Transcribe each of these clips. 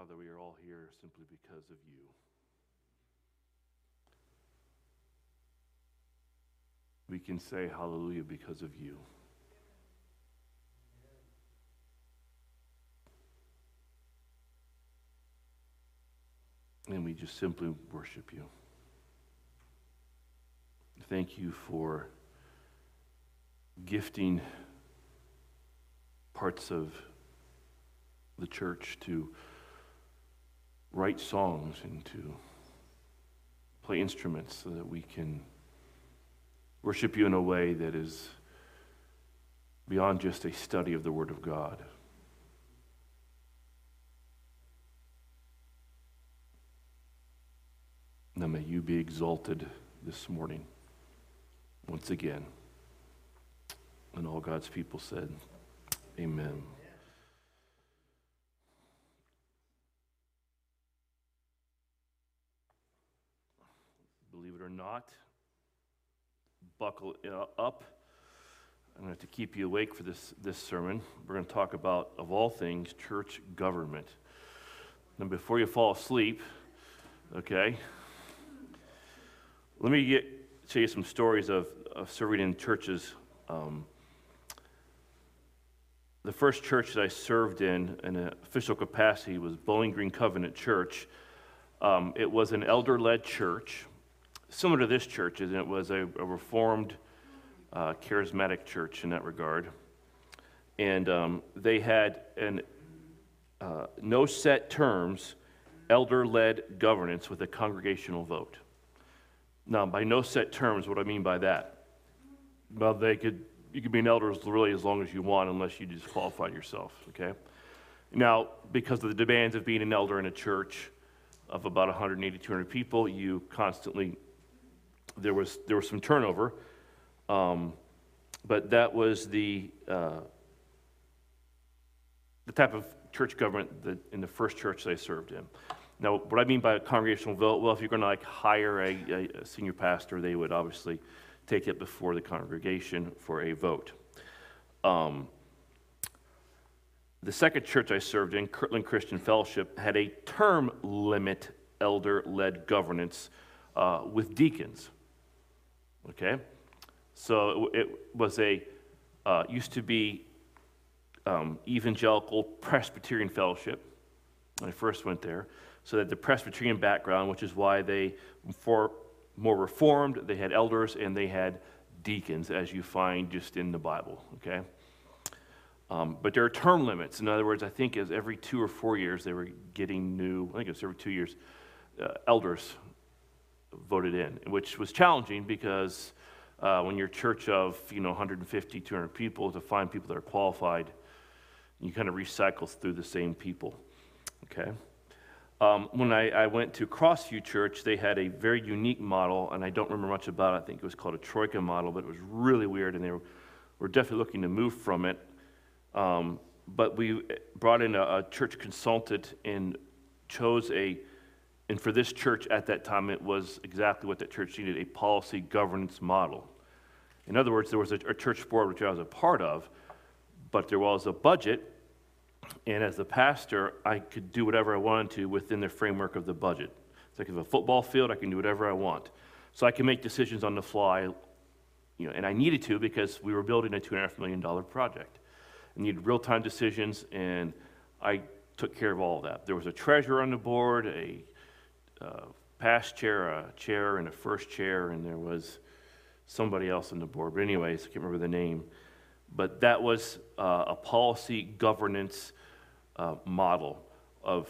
Father, we are all here simply because of you. We can say hallelujah because of you. And we just simply worship you. Thank you for gifting parts of the church to write songs and to play instruments so that we can worship you in a way that is beyond just a study of the Word of God. Now may you be exalted this morning once again. And all God's people said, amen. Believe it or not, buckle up. I'm going to have to keep you awake for this sermon. We're going to talk about, of all things, church government. And before you fall asleep, okay, let me tell you some stories of serving in churches. The first church that I served in an official capacity was Bowling Green Covenant Church. It was an elder-led church, similar to this church, and it was a reformed, charismatic church in that regard. And they had no set terms, elder-led governance with a congregational vote. Now, by no set terms, what do I mean by that? Well, you could be an elder really as long as you want unless you disqualified yourself, okay? Now, because of the demands of being an elder in a church of about 180, 200 people, you constantly, there was some turnover, but that was the type of church government in the first church that I served in. Now, what I mean by a congregational vote, well, if you're going to hire a senior pastor, they would obviously take it before the congregation for a vote. The second church I served in, Kirtland Christian Fellowship, had a term limit elder-led governance with deacons. Okay? So it was used to be Evangelical Presbyterian Fellowship when I first went there. So that the Presbyterian background, which is why they, for more Reformed, they had elders and they had deacons, as you find just in the Bible, okay? But there are term limits. In other words, I think as every 2 or 4 years they were getting new, I think it was every 2 years, elders voted in, which was challenging because when you're a church of 150, 200 people, to find people that are qualified, you kind of recycle through the same people, okay? When I went to Crossview Church, they had a very unique model, and I don't remember much about it. I think it was called a Troika model, but it was really weird, and they were definitely looking to move from it. But we brought in a church consultant and chose and for this church at that time, it was exactly what that church needed, a policy governance model. In other words, there was a church board, which I was a part of, but there was a budget. And as the pastor, I could do whatever I wanted to within the framework of the budget. It's like if a football field, I can do whatever I want. So I can make decisions on the fly, and I needed to because we were building a $2.5 million project. I needed real-time decisions, and I took care of all of that. There was a treasurer on the board, a past chair, a chair, and a first chair, and there was somebody else on the board. But anyways, I can't remember the name. But that was a policy governance model of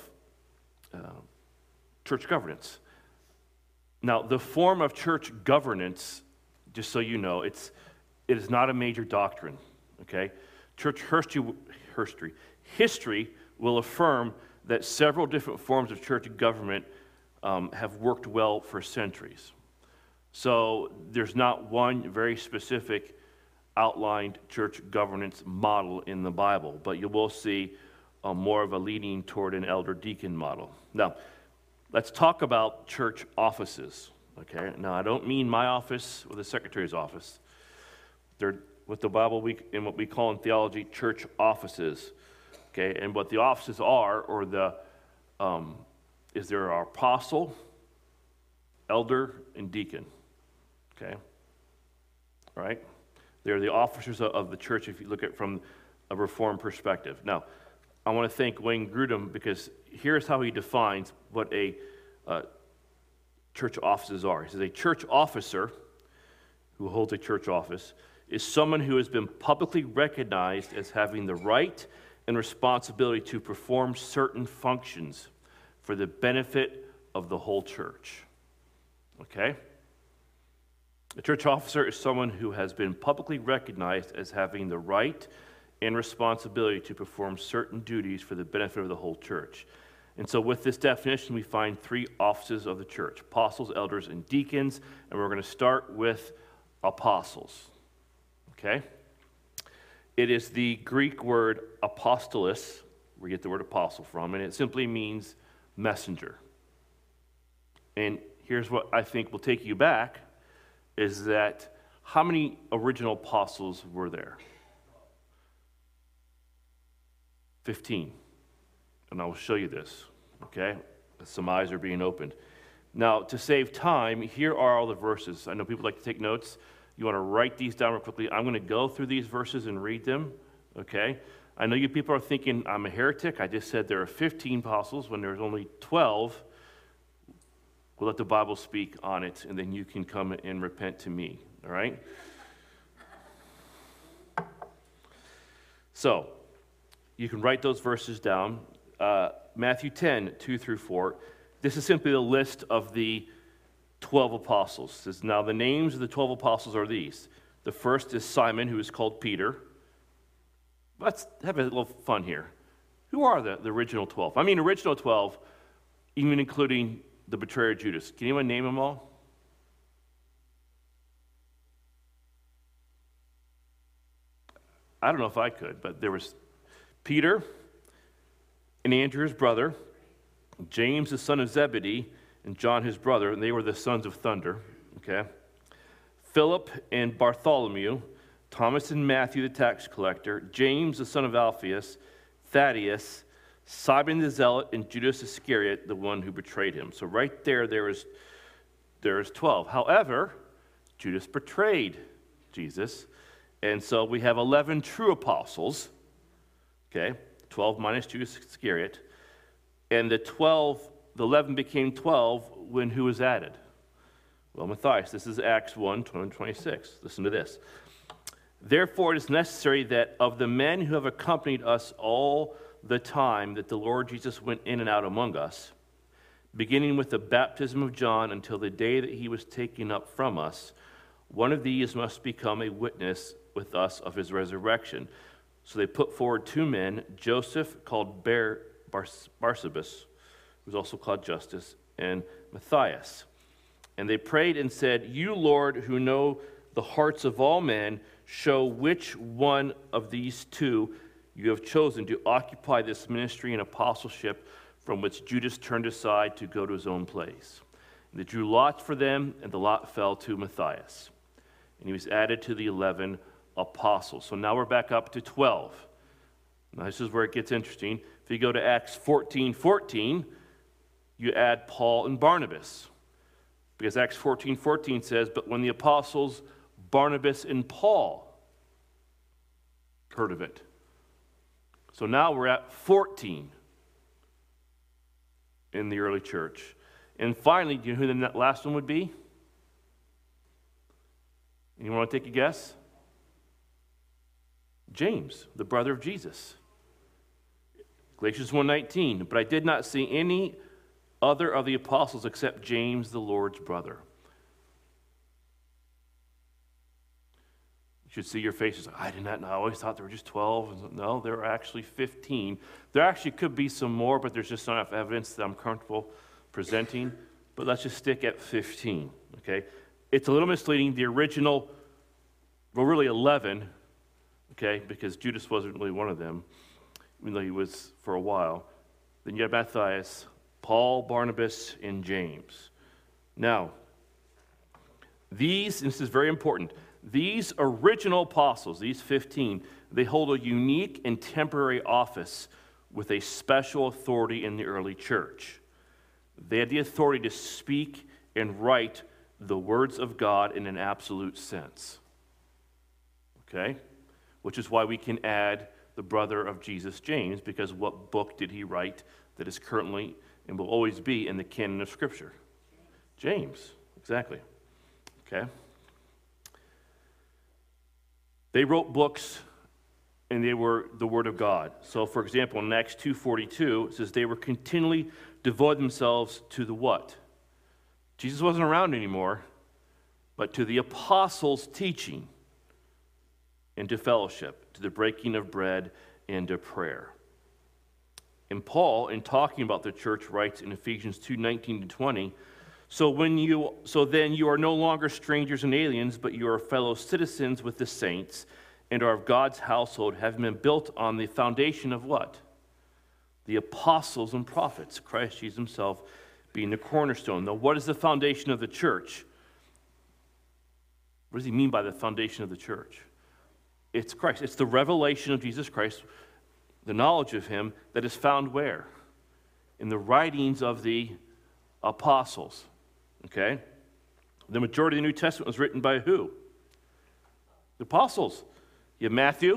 church governance. Now, the form of church governance, just so you know, it is not a major doctrine, okay? Church history will affirm that several different forms of church government have worked well for centuries. So there's not one very specific outlined church governance model in the Bible, but you will see more of a leaning toward an elder deacon model. Now, let's talk about church offices, okay? Now, I don't mean my office or the secretary's office. They're what the Bible, in what we call in theology, church offices, okay? And what the offices are, or the is there our apostle, elder, and deacon. Okay? All right? They're the officers of the church if you look at it from a Reformed perspective. Now, I want to thank Wayne Grudem because here's how he defines what a church offices are. He says a church officer who holds a church office is someone who has been publicly recognized as having the right and responsibility to perform certain functions for the benefit of the whole church. Okay? A church officer is someone who has been publicly recognized as having the right and responsibility to perform certain duties for the benefit of the whole church. And so with this definition, we find three offices of the church: apostles, elders, and deacons. And we're going to start with apostles. Okay? It is the Greek word apostolos, where we get the word apostle from, and it simply means messenger. And here's what I think will take you back, is that how many original apostles were there? 15. And I will show you this, okay? Some eyes are being opened. Now, to save time, here are all the verses. I know people like to take notes. You want to write these down real quickly. I'm going to go through these verses and read them, okay? I know you people are thinking, I'm a heretic. I just said there are 15 apostles when there's only 12. We'll let the Bible speak on it, and then you can come and repent to me, all right? So, you can write those verses down. Matthew 10, 2 through 4. This is simply a list of the 12 apostles. It says, now the names of the 12 apostles are these. The first is Simon, who is called Peter. Let's have a little fun here. Who are the original 12? I mean, original 12, even including the betrayer Judas. Can anyone name them all? I don't know if I could, but there was Peter and Andrew, his brother, James, the son of Zebedee, and John, his brother, and they were the sons of thunder, okay? Philip and Bartholomew, Thomas and Matthew, the tax collector, James, the son of Alphaeus, Thaddeus, Simon the Zealot, and Judas Iscariot, the one who betrayed him. So right there is 12. However, Judas betrayed Jesus, and so we have 11 true apostles, okay? 12 minus Judas Iscariot. And the 11 became 12 when who was added? Well, Matthias. This is Acts 1, 26. Listen to this. Therefore, it is necessary that of the men who have accompanied us all the time that the Lord Jesus went in and out among us, beginning with the baptism of John until the day that he was taken up from us, one of these must become a witness with us of his resurrection. So they put forward two men, Joseph, called Barsabas, who was also called Justus, and Matthias. And they prayed and said, you, Lord, who know the hearts of all men, show which one of these two you have chosen to occupy this ministry and apostleship from which Judas turned aside to go to his own place. And they drew lots for them, and the lot fell to Matthias. And he was added to the 11 apostles. So now we're back up to 12. Now this is where it gets interesting. If you go to Acts 14:14, you add Paul and Barnabas. Because Acts 14:14 says, but when the apostles Barnabas and Paul heard of it. So now we're at 14 in the early church. And finally, do you know who the last one would be? Anyone want to take a guess? James, the brother of Jesus. Galatians 1:19, but I did not see any other of the apostles except James, the Lord's brother. You should see your faces. I did not know. I always thought there were just 12. No, there are actually 15. There actually could be some more, but there's just not enough evidence that I'm comfortable presenting. But let's just stick at 15, okay? It's a little misleading. The original, well, really 11, okay, because Judas wasn't really one of them, even though he was for a while. Then you have Matthias, Paul, Barnabas, and James. Now, this is very important, these original apostles, these 15, they hold a unique and temporary office with a special authority in the early church. They had the authority to speak and write the words of God in an absolute sense. Okay? Which is why we can add the brother of Jesus, James, because what book did he write that is currently and will always be in the canon of Scripture? James, exactly. Okay? They wrote books, and they were the Word of God. So, for example, in Acts 2:42, it says they were continually devoting themselves to the what? Jesus wasn't around anymore, but to the apostles' teaching and to fellowship, to the breaking of bread and to prayer. And Paul, in talking about the church, writes in Ephesians 2:19-20, So then you are no longer strangers and aliens, but you are fellow citizens with the saints and are of God's household, having been built on the foundation of what? The apostles and prophets, Christ Jesus himself being the cornerstone. Now, what is the foundation of the church? What does he mean by the foundation of the church? It's Christ. It's the revelation of Jesus Christ, the knowledge of him that is found where? In the writings of the apostles. Okay? The majority of the New Testament was written by who? The apostles. You have Matthew,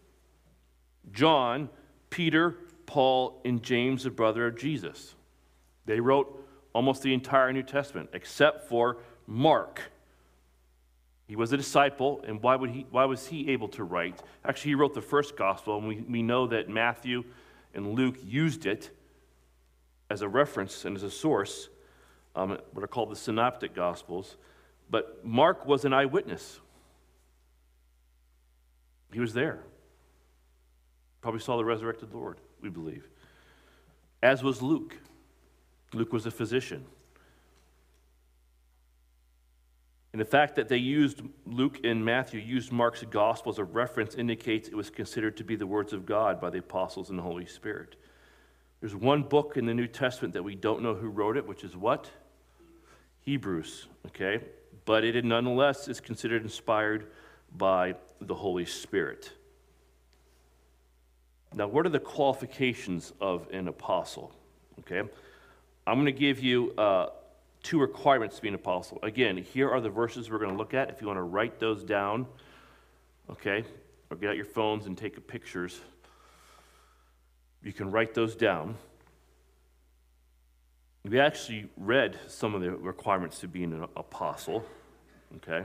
John, Peter, Paul, and James, the brother of Jesus. They wrote almost the entire New Testament, except for Mark. He was a disciple, and why was he able to write? Actually, he wrote the first gospel, and we know that Matthew and Luke used it as a reference and as a source, what are called the synoptic gospels. But Mark was an eyewitness. He was there. Probably saw the resurrected Lord, we believe. As was Luke. Luke was a physician. And the fact that they used, Luke and Matthew used Mark's gospel as a reference indicates it was considered to be the words of God by the apostles and the Holy Spirit. There's one book in the New Testament that we don't know who wrote it, which is what? Hebrews, okay? But it nonetheless is considered inspired by the Holy Spirit. Now, what are the qualifications of an apostle? Okay? I'm going to give you 2 requirements to be an apostle. Again, here are the verses we're going to look at. If you want to write those down, okay, or get out your phones and take pictures, you can write those down. We actually read some of the requirements to being an apostle, okay?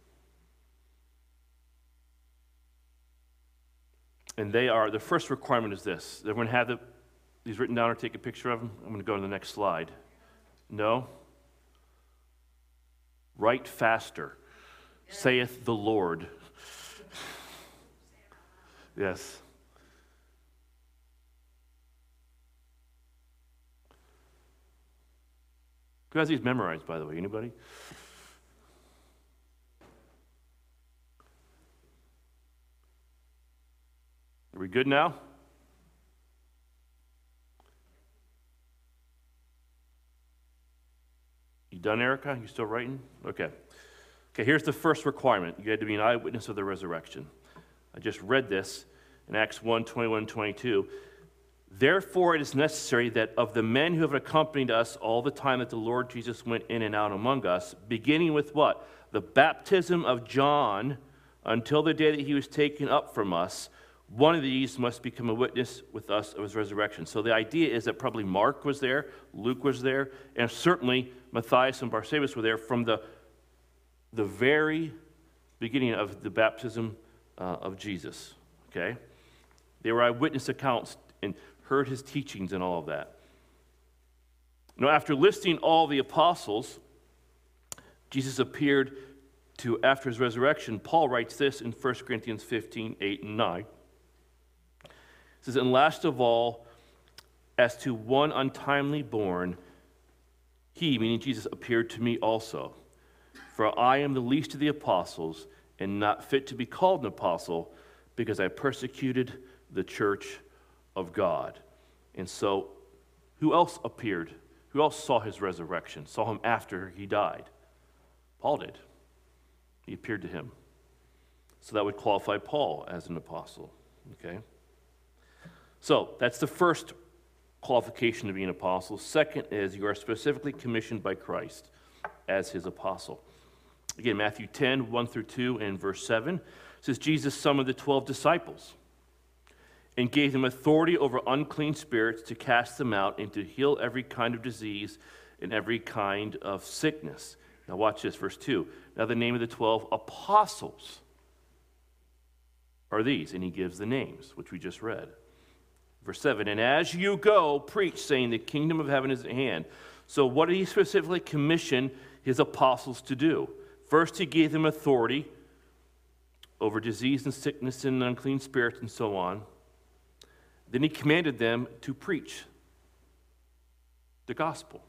And they are, the first requirement is this. Everyone have these written down or take a picture of them? I'm going to go to the next slide. No? Write faster, saith the Lord. Yes. Who has these memorized, by the way? Anybody? Are we good now? You done, Erica? You still writing? Okay. Okay, here's the first requirement. You had to be an eyewitness of the resurrection. I just read this in Acts 1:21-22. Therefore, it is necessary that of the men who have accompanied us all the time that the Lord Jesus went in and out among us, beginning with what? The baptism of John until the day that he was taken up from us, one of these must become a witness with us of his resurrection. So the idea is that probably Mark was there, Luke was there, and certainly Matthias and Barsabbas were there from the very beginning of the baptism of Jesus. Okay? They were eyewitness accounts and heard his teachings and all of that. Now, after listing all the apostles, Jesus appeared to, after his resurrection, Paul writes this in 1 Corinthians 15:8 and 9. It says, and last of all, as to one untimely born, he, meaning Jesus, appeared to me also. For I am the least of the apostles, and not fit to be called an apostle, because I persecuted the church of God. And so, who else appeared? Who else saw his resurrection, saw him after he died? Paul did. He appeared to him. So that would qualify Paul as an apostle. Okay? So that's the first qualification to be an apostle. Second is you are specifically commissioned by Christ as his apostle. Again, Matthew 10, 1 through 2, and verse 7 says, Jesus summoned the 12 disciples and gave them authority over unclean spirits to cast them out and to heal every kind of disease and every kind of sickness. Now watch this, verse 2. Now the name of the 12 apostles are these, and he gives the names, which we just read. Verse 7, and as you go, preach, saying the kingdom of heaven is at hand. So what did he specifically commission his apostles to do? First, he gave them authority over disease and sickness and unclean spirits and so on. Then he commanded them to preach the gospel.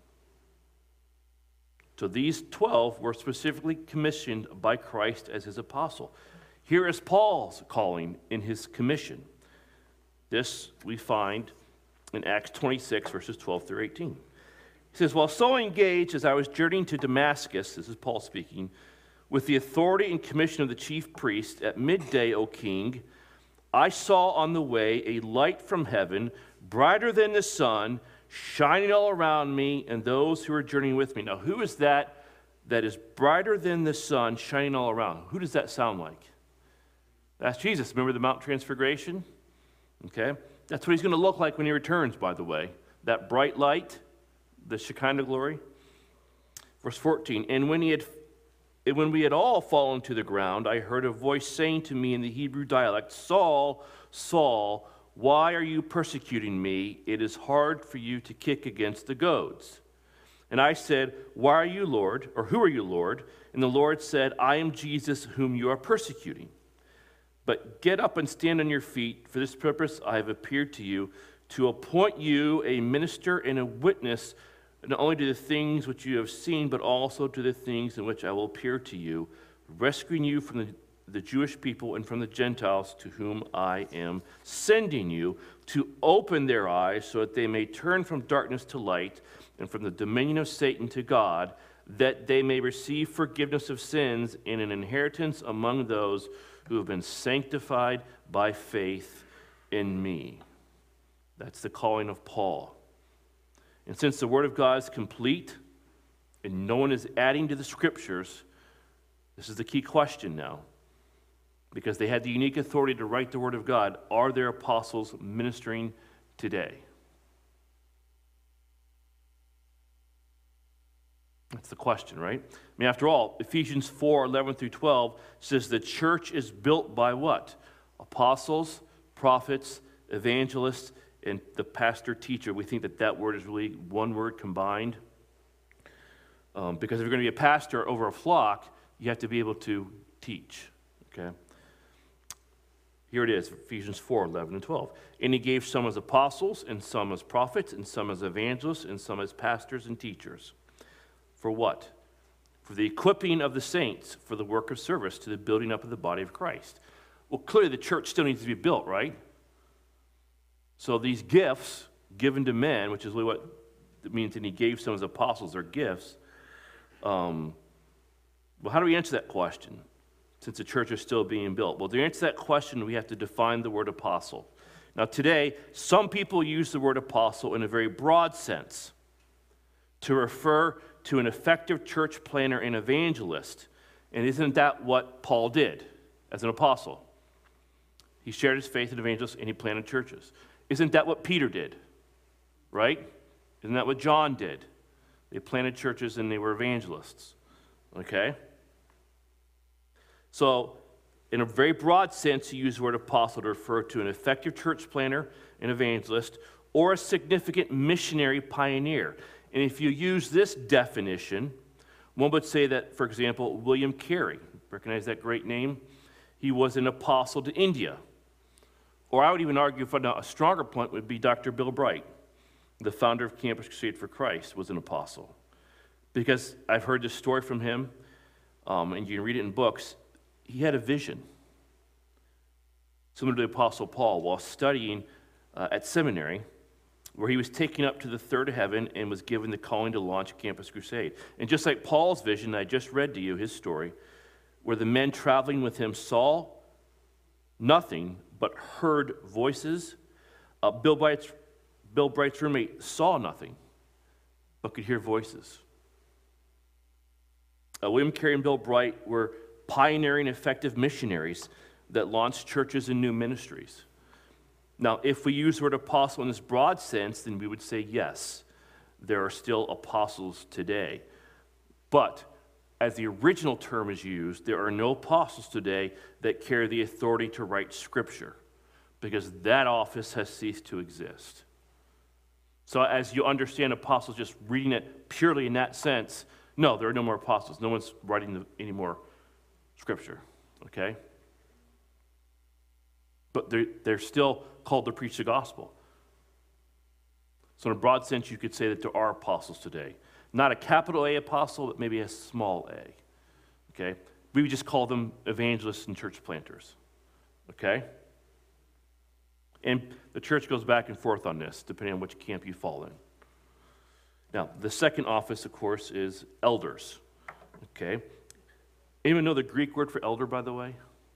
So these 12 were specifically commissioned by Christ as his apostle. Here is Paul's calling in his commission. This we find in Acts 26, verses 12 through 18. He says, while so engaged as I was journeying to Damascus, this is Paul speaking, with the authority and commission of the chief priest, at midday, O king, I saw on the way a light from heaven, brighter than the sun, shining all around me and those who were journeying with me. Now, who is that is brighter than the sun, shining all around? Who does that sound like? That's Jesus. Remember the Mount Transfiguration? Okay? That's what he's going to look like when he returns, by the way. That bright light, the Shekinah glory. Verse 14, and when we had all fallen to the ground, I heard a voice saying to me in the Hebrew dialect, Saul, Saul, why are you persecuting me? It is hard for you to kick against the goads. And I said, why are you, Lord? Or who are you, Lord? And the Lord said, I am Jesus whom you are persecuting. But get up and stand on your feet. For this purpose I have appeared to you, to appoint you a minister and a witness, not only to the things which you have seen, but also to the things in which I will appear to you, rescuing you from the Jewish people and from the Gentiles to whom I am sending you, to open their eyes so that they may turn from darkness to light and from the dominion of Satan to God, that they may receive forgiveness of sins and an inheritance among those who have been sanctified by faith in me. That's the calling of Paul. And since the Word of God is complete and no one is adding to the Scriptures, this is the key question now. Because they had the unique authority to write the Word of God, are there apostles ministering today? That's the question, right? I mean, after all, Ephesians 4, 11 through 12 says the church is built by what? Apostles, prophets, evangelists, and the pastor teacher. We think that word is really one word combined. Because if you're going to be a pastor over a flock, you have to be able to teach, okay? Here it is, Ephesians 4, 11 and 12. And he gave some as apostles, and some as prophets, and some as evangelists, and some as pastors and teachers. For what? For the equipping of the saints, for the work of service, to the building up of the body of Christ. Well, clearly the church still needs to be built, right? So these gifts given to men, which is really what it means, and he gave some as apostles, are gifts. Well, how do we answer that question, since the church is still being built? Well, to answer that question, we have to define the word apostle. Now, today, some people use the word apostle in a very broad sense to refer to an effective church planner and evangelist. And isn't that what Paul did as an apostle? He shared his faith in evangelists and he planted churches. Isn't that what Peter did? Right? Isn't that what John did? They planted churches and they were evangelists. Okay? So, in a very broad sense, you use the word apostle to refer to an effective church planner, an evangelist, or a significant missionary pioneer. And if you use this definition, one would say that, for example, William Carey, recognize that great name? He was an apostle to India. Or I would even argue for a stronger point would be Dr. Bill Bright, the founder of Campus Crusade for Christ, was an apostle. Because I've heard this story from him, and you can read it in books. He had a vision, similar to the Apostle Paul, while studying at seminary, where he was taken up to the third heaven and was given the calling to launch Campus Crusade. And just like Paul's vision, I just read to you his story, where the men traveling with him saw nothing but heard voices. Bill Bright's roommate saw nothing, but could hear voices. William Carey and Bill Bright were pioneering effective missionaries that launched churches and new ministries. Now, if we use the word apostle in this broad sense, then we would say yes, there are still apostles today. But as the original term is used, there are no apostles today that carry the authority to write Scripture, because that office has ceased to exist. So as you understand apostles just reading it purely in that sense, no, there are no more apostles. No one's writing any more Scripture, okay? But they're still called to preach the gospel. So in a broad sense, you could say that there are apostles today. Not a capital A apostle, but maybe a small a, okay? We would just call them evangelists and church planters, okay? And the church goes back and forth on this, depending on which camp you fall in. Now, the second office, of course, is elders, okay? Anyone know the Greek word for elder, by the way?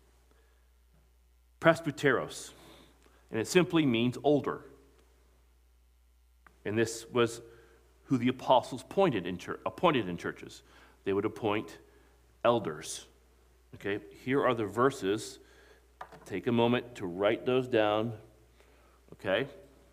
Presbyteros, and it simply means older. And this was who the apostles appointed in churches. They would appoint elders. Okay, here are the verses. Take a moment to write those down. Okay?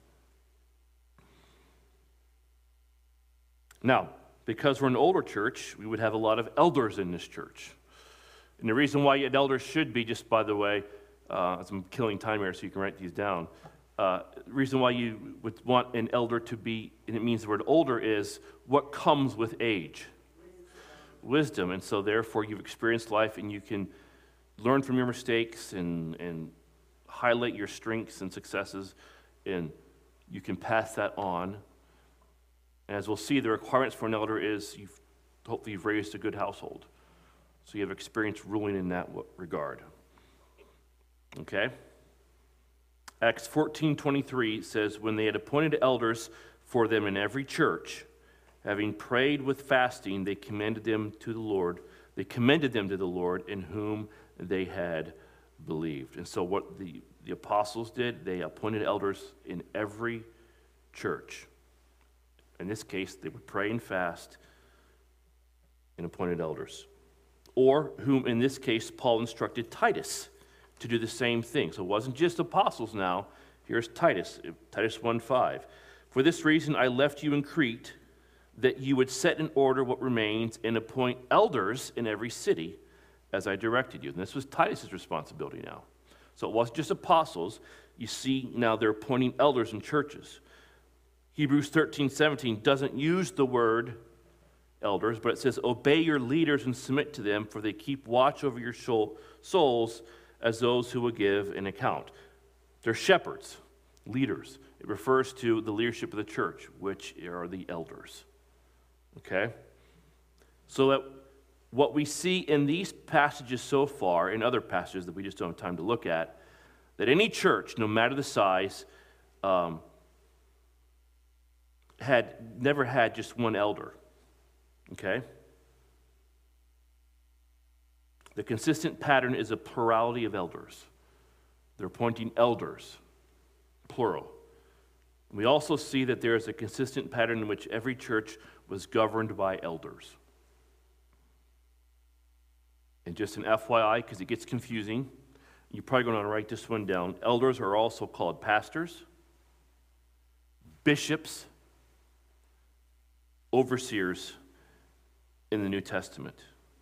Now, because we're an older church, we would have a lot of elders in this church. And the reason why elders should be, just by the way, as I'm killing time here so you can write these down, the reason why you would want an elder to be, and it means the word older, is what comes with age. Wisdom. And so therefore you've experienced life and you can learn from your mistakes and highlight your strengths and successes, and you can pass that on. And as we'll see, the requirements for an elder is hopefully you've raised a good household. So you have experience ruling in that regard. Okay? Acts 14:23 says, when they had appointed elders for them in every church, having prayed with fasting, they commended them to the Lord. They commended them to the Lord in whom they had believed. And so what the apostles did, they appointed elders in every church. In this case, they would pray and fast and appointed elders. Or whom, in this case, Paul instructed Titus to do the same thing. So it wasn't just apostles now. Here's Titus 1:5. For this reason I left you in Crete, that you would set in order what remains and appoint elders in every city, as I directed you. And this was Titus's responsibility now. So it wasn't just apostles. You see now they're appointing elders in churches. Hebrews 13:17 doesn't use the word elders, but it says, obey your leaders and submit to them, for they keep watch over your souls as those who will give an account. They're shepherds, leaders. It refers to the leadership of the church, which are the elders. Okay? So that what we see in these passages so far, and other passages that we just don't have time to look at, that any church, no matter the size, had never had just one elder. Okay? The consistent pattern is a plurality of elders. They're appointing elders, plural. And we also see that there is a consistent pattern in which every church was governed by elders. And just an FYI, because it gets confusing, you're probably going to write this one down. Elders are also called pastors, bishops, overseers in the New Testament.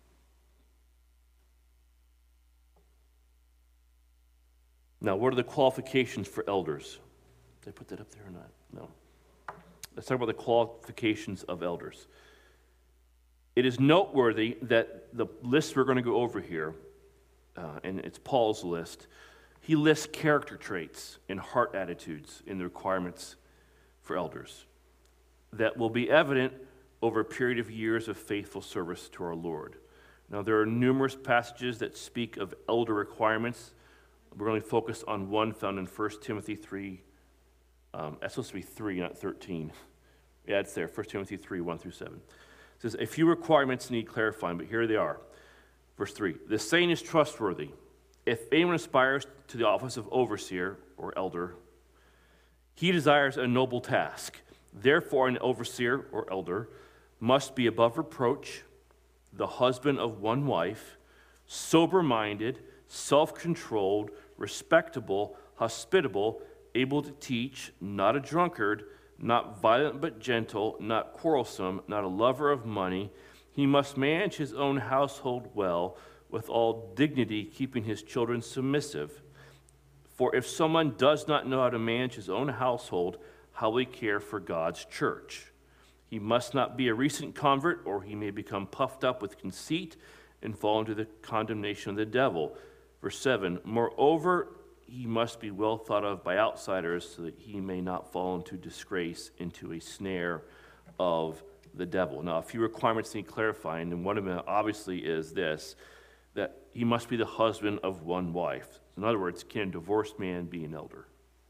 Now, what are the qualifications for elders? Did I put that up there or not? No. Let's talk about the qualifications of elders. It is noteworthy that the list we're going to go over here, and it's Paul's list, he lists character traits and heart attitudes in the requirements for elders that will be evident over a period of years of faithful service to our Lord. Now, there are numerous passages that speak of elder requirements. We're going to focus on one found in 1 Timothy 3. That's supposed to be 3, not 13. Yeah, it's there, 1 Timothy 3, 1 through 7. It says, a few requirements need clarifying, but here they are. Verse 3, the saying is trustworthy. If anyone aspires to the office of overseer or elder, He desires a noble task. Therefore, an overseer or elder must be above reproach, the husband of one wife, sober-minded, self-controlled, respectable, hospitable, able to teach, not a drunkard, not violent but gentle, not quarrelsome, not a lover of money. He must manage his own household well, with all dignity, keeping his children submissive. For if someone does not know how to manage his own household, how will he care for God's church? He must not be a recent convert, or he may become puffed up with conceit and fall into the condemnation of the devil. Verse 7, moreover, he must be well thought of by outsiders, so that he may not fall into disgrace, into a snare of the devil. Now, a few requirements need clarifying, and one of them obviously is this, that he must be the husband of one wife. In other words, can a divorced man be an elder?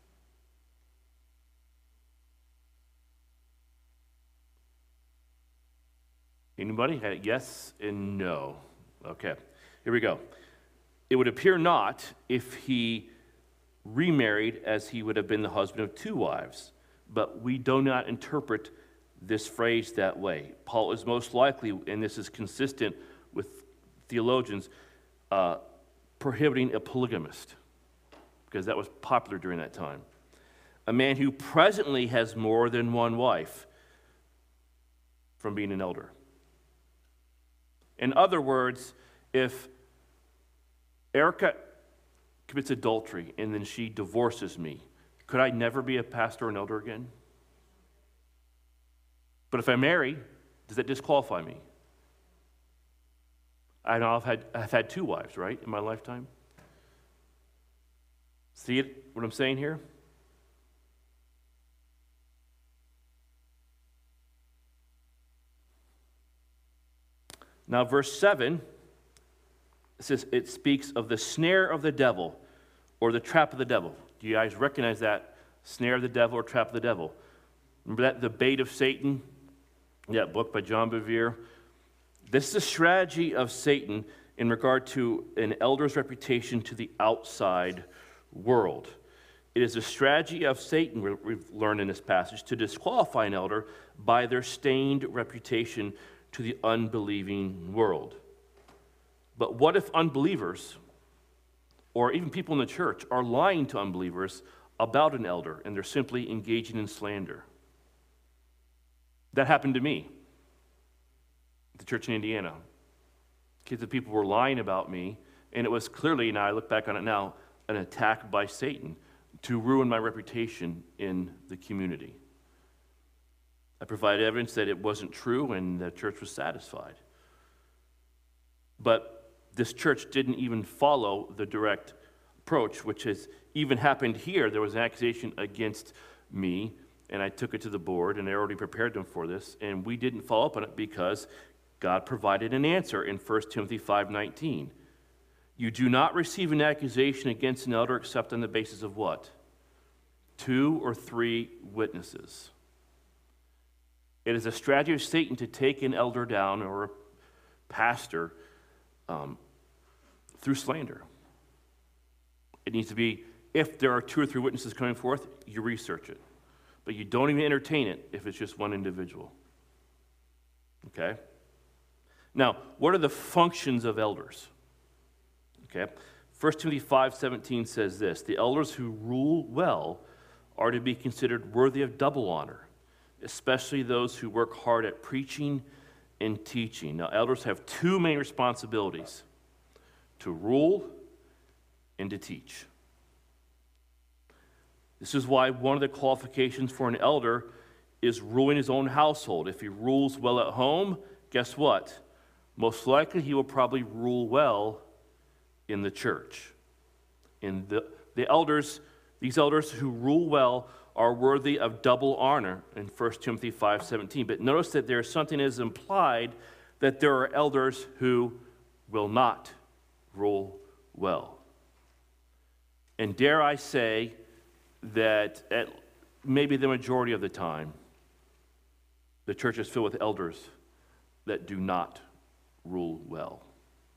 Anybody? Yes and no. Okay, here we go. It would appear not if he remarried, as he would have been the husband of two wives, but we do not interpret this phrase that way. Paul is most likely, and this is consistent with theologians, prohibiting a polygamist, because that was popular during that time. A man who presently has more than one wife from being an elder. In other words, if Erica commits adultery and then she divorces me, could I never be a pastor or an elder again? But if I marry, does that disqualify me? I know I've had two wives, right, in my lifetime. See it, what I'm saying here? Now, verse 7, it speaks of the snare of the devil, or the trap of the devil. Do you guys recognize that? Snare of the devil or trap of the devil. Remember that, The Bait of Satan? That book by John Bevere. This is a strategy of Satan in regard to an elder's reputation to the outside world. It is a strategy of Satan, we've learned in this passage, to disqualify an elder by their stained reputation to the unbelieving world. But what if unbelievers, or even people in the church, are lying to unbelievers about an elder and they're simply engaging in slander? That happened to me at the church in Indiana. Kids and people were lying about me, and it was clearly, now I look back on it now, an attack by Satan to ruin my reputation in the community. I provided evidence that it wasn't true, and the church was satisfied. But this church didn't even follow the direct approach, which has even happened here. There was an accusation against me, and I took it to the board, and I already prepared them for this, and we didn't follow up on it because God provided an answer in 1 Timothy 5:19. You do not receive an accusation against an elder except on the basis of what? 2 or 3 witnesses. It is a strategy of Satan to take an elder down or a pastor through slander. It needs to be, if there are 2 or 3 witnesses coming forth, you research it. But you don't even entertain it if it's just one individual. Okay? Now, what are the functions of elders? Okay? 1 Timothy 5:17 says this, the elders who rule well are to be considered worthy of double honor, especially those who work hard at preaching and teaching. Now, elders have 2 main responsibilities, to rule and to teach. This is why one of the qualifications for an elder is ruling his own household. If he rules well at home, guess what? Most likely he will probably rule well in the church. And the elders, these elders who rule well are worthy of double honor in 1 Timothy 5:17. But notice that there's something that is implied that there are elders who will not rule well. And dare I say that at maybe the majority of the time, the church is filled with elders that do not rule well.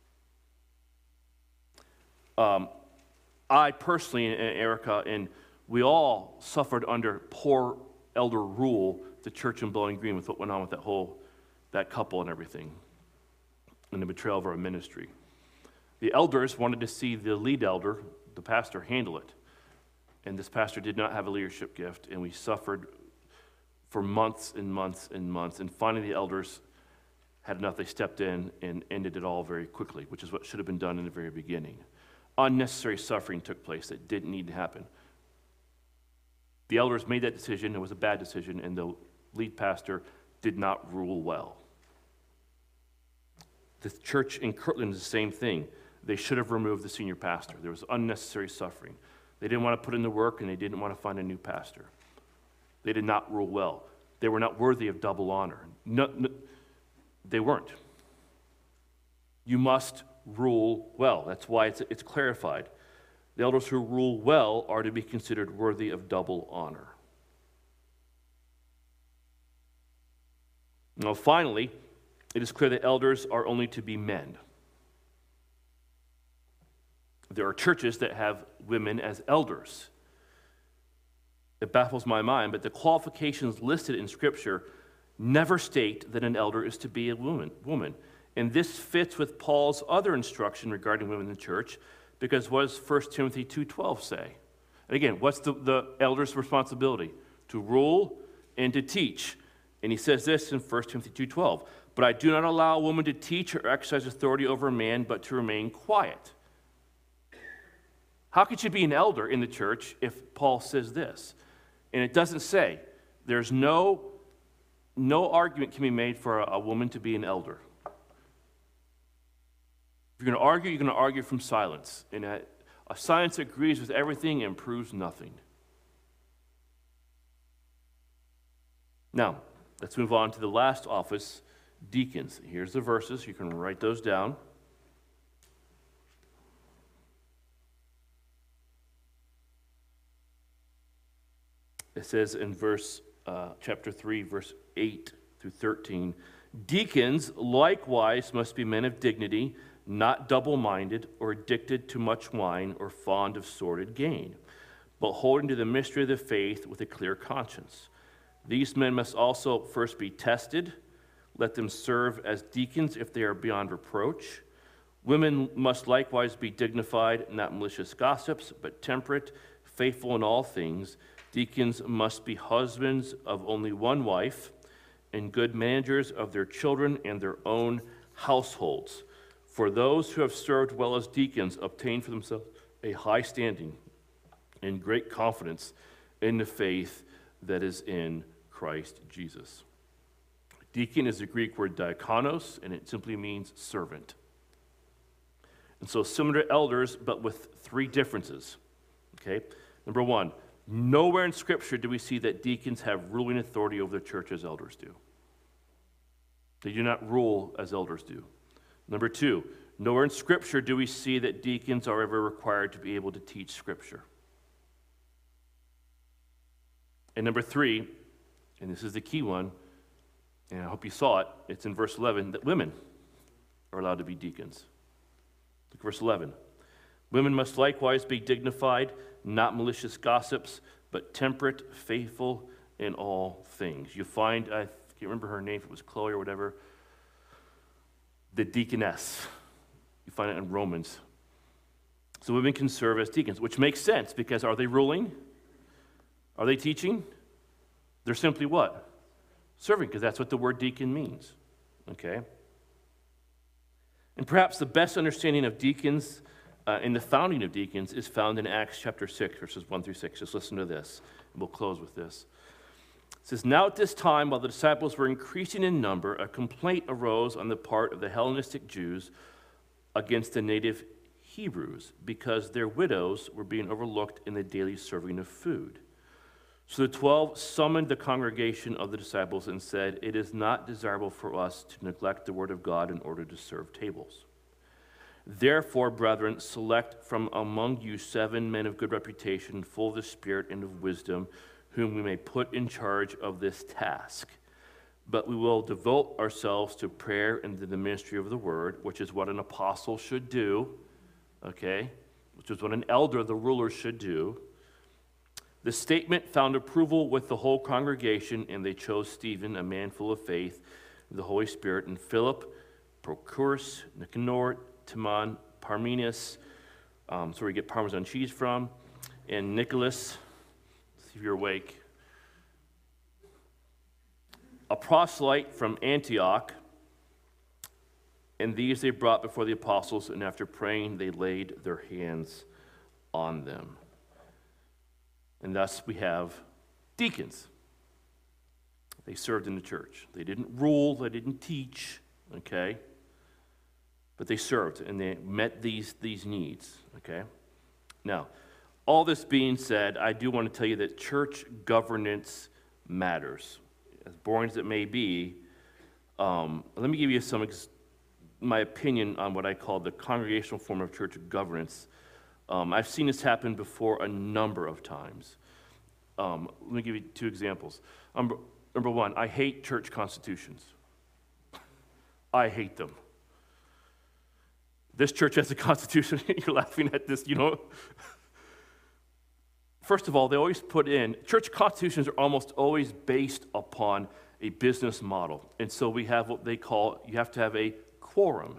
I personally, and Erica, and We all suffered under poor elder rule, the church in Bowling Green, with what went on with that couple and everything, and the betrayal of our ministry. The elders wanted to see the lead elder, the pastor, handle it. And this pastor did not have a leadership gift, and we suffered for months and months and months. And finally, the elders had enough. They stepped in and ended it all very quickly, which is what should have been done in the very beginning. Unnecessary suffering took place that didn't need to happen. The elders made that decision. It was a bad decision, and the lead pastor did not rule well. The church in Kirtland is the same thing. They should have removed the senior pastor. There was unnecessary suffering. They didn't want to put in the work, and they didn't want to find a new pastor. They did not rule well. They were not worthy of double honor. No, they weren't. You must rule well. That's why it's clarified. The elders who rule well are to be considered worthy of double honor. Now, finally, it is clear that elders are only to be men. There are churches that have women as elders. It baffles my mind, but the qualifications listed in Scripture never state that an elder is to be a woman. And this fits with Paul's other instruction regarding women in the church, because what does 1 Timothy 2:12 say? And again, what's the elder's responsibility? To rule and to teach. And he says this in 1 Timothy 2:12, "But I do not allow a woman to teach or exercise authority over a man, but to remain quiet." How could she be an elder in the church if Paul says this? And it doesn't say. There's no argument can be made for a woman to be an elder. If you're going to argue from silence. And a science agrees with everything and proves nothing. Now, let's move on to the last office, deacons. Here's the verses. You can write those down. It says in chapter 3, verse 8 through 13, "Deacons likewise must be men of dignity, not double-minded or addicted to much wine or fond of sordid gain, but holding to the mystery of the faith with a clear conscience. These men must also first be tested. Let them serve as deacons if they are beyond reproach. Women must likewise be dignified, not malicious gossips, but temperate, faithful in all things. Deacons must be husbands of only one wife, and good managers of their children and their own households. For those who have served well as deacons obtain for themselves a high standing and great confidence in the faith that is in Christ Jesus." Deacon is the Greek word diakonos, and it simply means servant. And so similar to elders, but with three differences. Okay? Number one, nowhere in Scripture do we see that deacons have ruling authority over the church as elders do. They do not rule as elders do. Number two, nowhere in Scripture do we see that deacons are ever required to be able to teach Scripture. And number three, and this is the key one, and I hope you saw it, it's in verse 11, that women are allowed to be deacons. Look at verse 11. "Women must likewise be dignified, not malicious gossips, but temperate, faithful in all things." You find, I can't remember her name, if it was Chloe or whatever, the deaconess. You find it in Romans. So women can serve as deacons, which makes sense, because are they ruling? Are they teaching? They're simply what? Serving, because that's what the word deacon means. Okay? And perhaps the best understanding of deacons in the founding of deacons is found in Acts chapter 6, verses 1 through 6. Just listen to this, and we'll close with this. It says, "Now at this time, while the disciples were increasing in number, a complaint arose on the part of the Hellenistic Jews against the native Hebrews, because their widows were being overlooked in the daily serving of food. So the 12 summoned the congregation of the disciples and said, 'It is not desirable for us to neglect the word of God in order to serve tables. Therefore, brethren, select from among you 7 men of good reputation, full of the Spirit and of wisdom, whom we may put in charge of this task. But we will devote ourselves to prayer and to the ministry of the word,'" which is what an apostle should do, okay? Which is what an elder, the ruler, should do. The statement found approval with the whole congregation, and they chose Stephen, a man full of faith, the Holy Spirit, and Philip, Prochorus, Nicanor, Timon, Parmenas, that's where we get Parmesan cheese from, and Nicholas, see if you're awake, a proselyte from Antioch, and these they brought before the apostles, and after praying, they laid their hands on them. And thus we have deacons. They served in the church. They didn't rule, they didn't teach, okay? But they served, and they met these needs, okay? Now, all this being said, I do want to tell you that church governance matters. As boring as it may be, let me give you my opinion on what I call the congregational form of church governance. I've seen this happen before a number of times. Let me give you 2 examples. Number one, I hate church constitutions. I hate them. This church has a constitution. You're laughing at this, First of all, they always put in, church constitutions are almost always based upon a business model. And so we have what they call, you have to have a quorum.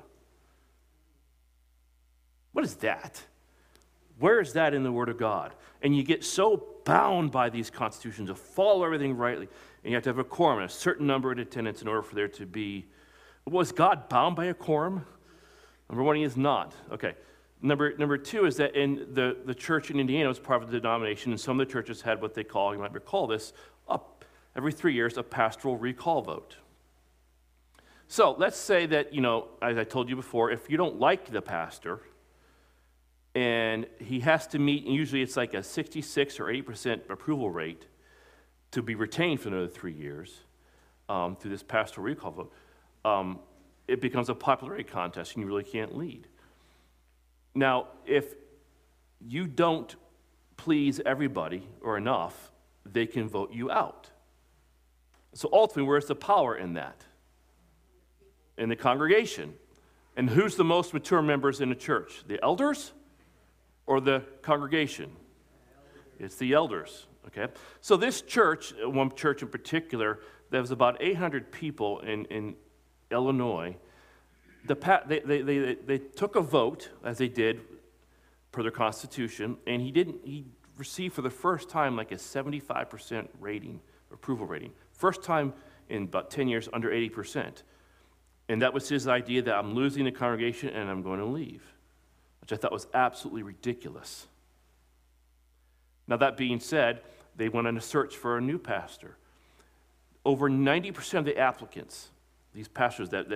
What is that? Where is that in the Word of God? And you get so bound by these constitutions to follow everything rightly, and you have to have a quorum, a certain number in attendance in order for there to be. Was God bound by a quorum? Number one, he is not. Okay. Number two is that in the church in Indiana was part of the denomination, and some of the churches had what they call, you might recall this, every 3 years, a pastoral recall vote. So let's say that, as I told you before, if you don't like the pastor, and he has to meet, and usually it's like a 66 or 80% approval rate to be retained for another 3 years through this pastoral recall vote, it becomes a popularity contest, and you really can't lead. Now, if you don't please everybody or enough, they can vote you out. So ultimately, where's the power in that? In the congregation. And who's the most mature members in the church? The elders or the congregation? It's the elders, okay? So this church, one church in particular, there was about 800 people in Illinois. They took a vote, as they did per their constitution, and he received for the first time like a 75% rating, approval rating. First time in about 10 years under 80%. And that was his idea that I'm losing the congregation and I'm going to leave, which I thought was absolutely ridiculous. Now, that being said, they went on a search for a new pastor. Over 90% of the applicants, these pastors that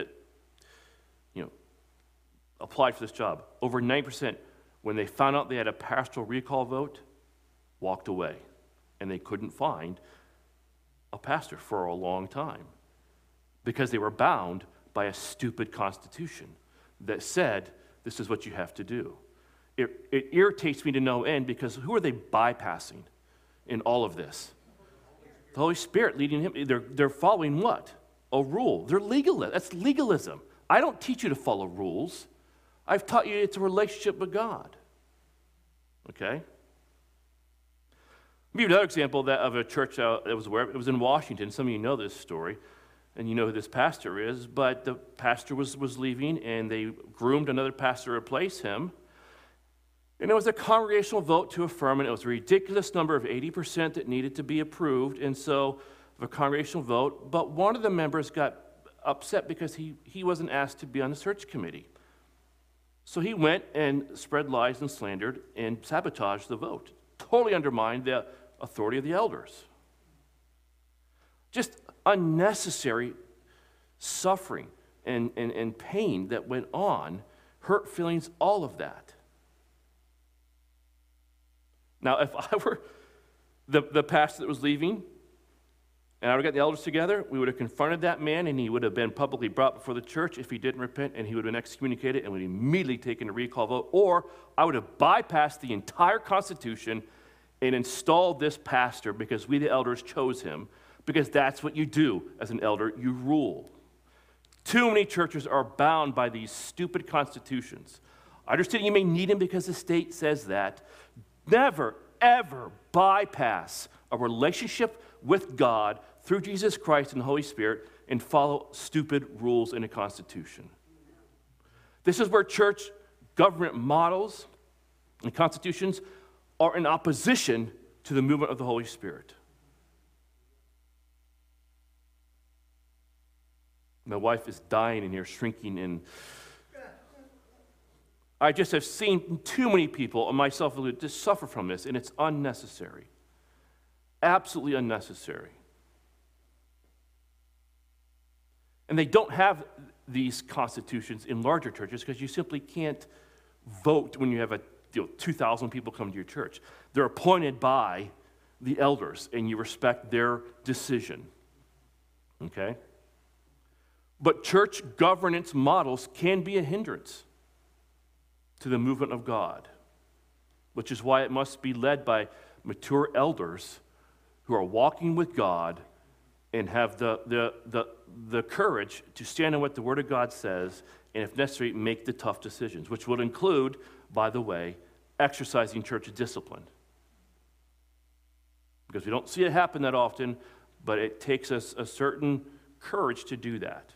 applied for this job, over 90%, when they found out they had a pastoral recall vote, walked away. And they couldn't find a pastor for a long time because they were bound by a stupid constitution that said, this is what you have to do. It irritates me to no end because who are they bypassing in all of this? The Holy Spirit leading him. They're following what? A rule. They're legalists. That's legalism. I don't teach you to follow rules. I've taught you it's a relationship with God. Okay? Let me give you another example of a church that was aware of. It was in Washington. Some of you know this story, and you know who this pastor is, but the pastor was leaving, and they groomed another pastor to replace him. And it was a congregational vote to affirm, and it was a ridiculous number of 80% that needed to be approved, and so a congregational vote. But one of the members got upset because he wasn't asked to be on the search committee. So he went and spread lies and slandered and sabotaged the vote. Totally undermined the authority of the elders. Just unnecessary suffering and pain that went on, hurt feelings, all of that. Now, if I were the pastor that was leaving, and I would have got the elders together, we would have confronted that man, and he would have been publicly brought before the church if he didn't repent, and he would have been excommunicated and would have immediately taken a recall vote. Or I would have bypassed the entire Constitution and installed this pastor because we, the elders, chose him, because that's what you do as an elder. You rule. Too many churches are bound by these stupid constitutions. I understand you may need them because the state says that. Never, ever bypass a relationship with God through Jesus Christ and the Holy Spirit and follow stupid rules in a constitution. This is where church government models and constitutions are in opposition to the movement of the Holy Spirit. My wife is dying in here, shrinking, and I just have seen too many people, and myself included, just suffer from this, and it's unnecessary. Absolutely unnecessary. And they don't have these constitutions in larger churches because you simply can't vote when you have 2,000 people come to your church. They're appointed by the elders, and you respect their decision. Okay? But church governance models can be a hindrance to the movement of God, which is why it must be led by mature elders who are walking with God and have the courage to stand on what the Word of God says, and if necessary, make the tough decisions, which would include, by the way, exercising church discipline. Because we don't see it happen that often, but it takes us a certain courage to do that.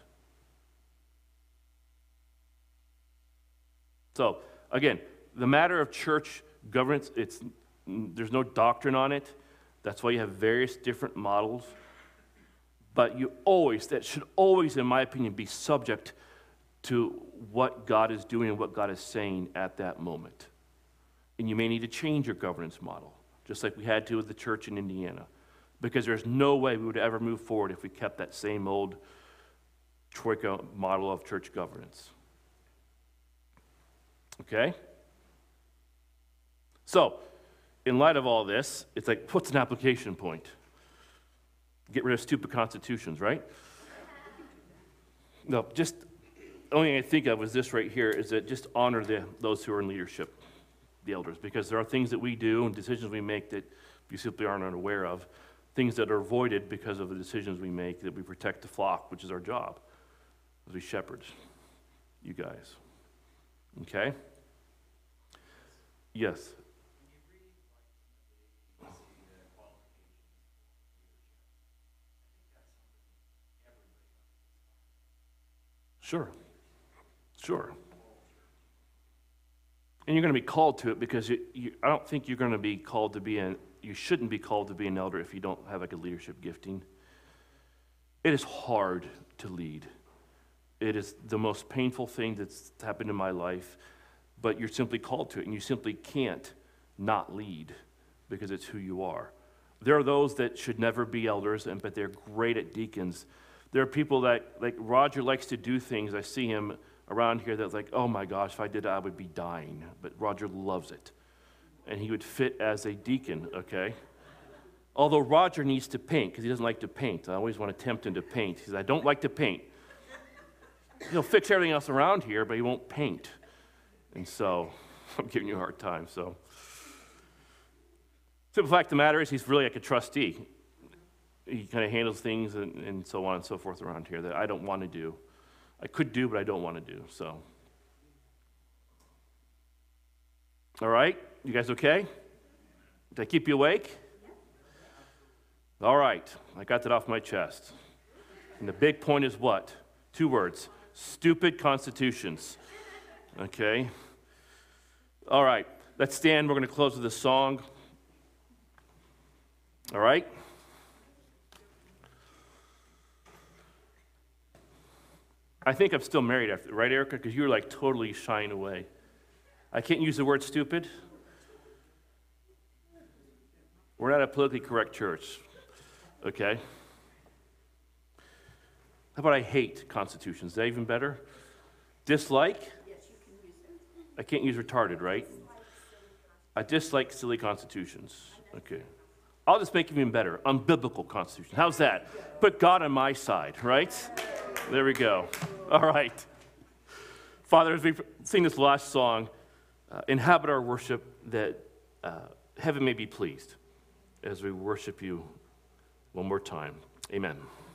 So, again, the matter of church governance, there's no doctrine on it. That's why you have various different models. But that should always, in my opinion, be subject to what God is doing and what God is saying at that moment. And you may need to change your governance model, just like we had to with the church in Indiana, because there's no way we would ever move forward if we kept that same old troika model of church governance. Okay? So, in light of all this, it's like, what's an application point? Get rid of stupid constitutions, right? No, just the only thing I think of is this right here, is that just honor those who are in leadership, the elders, because there are things that we do and decisions we make that you simply aren't unaware of, things that are avoided because of the decisions we make, that we protect the flock, which is our job as we shepherds, you guys. Okay? Yes. Sure. And you're going to be called to it because I don't think you're going to be called to you shouldn't be called to be an elder if you don't have like a leadership gifting. It is hard to lead. It is the most painful thing that's happened in my life, but you're simply called to it, and you simply can't not lead because it's who you are. There are those that should never be elders, but they're great at deacons. There are people that, like Roger likes to do things, I see him around here that's like, oh my gosh, if I did that, I would be dying. But Roger loves it. And he would fit as a deacon, okay? Although Roger needs to paint, because he doesn't like to paint. I always want to tempt him to paint. He says, I don't like to paint. He'll fix everything else around here, but he won't paint. And so, I'm giving you a hard time, so. Simple fact of the matter is, he's really like a trustee. He kind of handles things and so on and so forth around here that I don't want to do. I could do, but I don't want to do, so. All right, you guys okay? Did I keep you awake? All right, I got that off my chest. And the big point is what? 2 words, stupid constitutions, okay? All right, let's stand. We're going to close with a song. All right? I think I'm still married after, right, Erica? Because you were like totally shying away. I can't use the word stupid. We're not a politically correct church, okay? How about I hate constitutions? Is that even better? Dislike? Yes, you can use it. I can't use retarded, right? I dislike silly constitutions. Okay. I'll just make it even better. Unbiblical constitution. How's that? Put God on my side, right? There we go. All right. Father, as we sing this last song, inhabit our worship that heaven may be pleased as we worship you one more time. Amen.